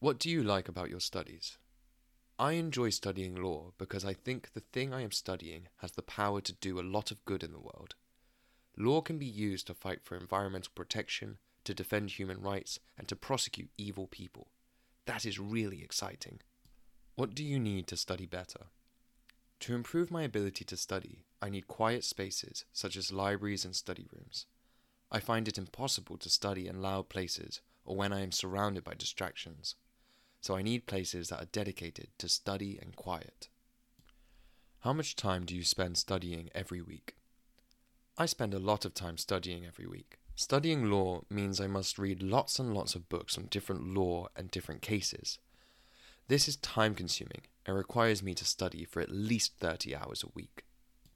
What do you like about your studies? I enjoy studying law because I think the thing I am studying has the power to do a lot of good in the world. Law can be used to fight for environmental protection, to defend human rights, and to prosecute evil people. That is really exciting. What do you need to study better? To improve my ability to study, I need quiet spaces such as libraries and study rooms. I find it impossible to study in loud places or when I am surrounded by distractions. So I need places that are dedicated to study and quiet. How much time do you spend studying every week? I spend a lot of time studying every week. Studying law means I must read lots and lots of books on different law and different cases. This is time consuming and requires me to study for at least 30 hours a week.